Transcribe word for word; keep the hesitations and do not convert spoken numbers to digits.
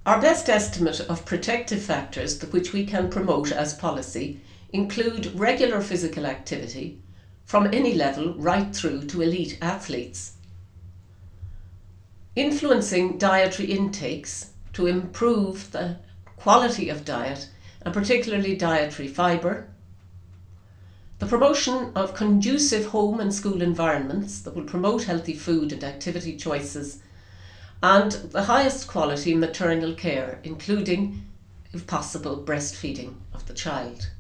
Our best estimate of protective factors that which we can promote as policy include regular physical activity from any level right through to elite athletes. Influencing dietary intakes to improve the quality of diet and particularly dietary fibre. The promotion of conducive home and school environments that will promote healthy food and activity choices, and the highest quality maternal care, including, if possible, breastfeeding of the child.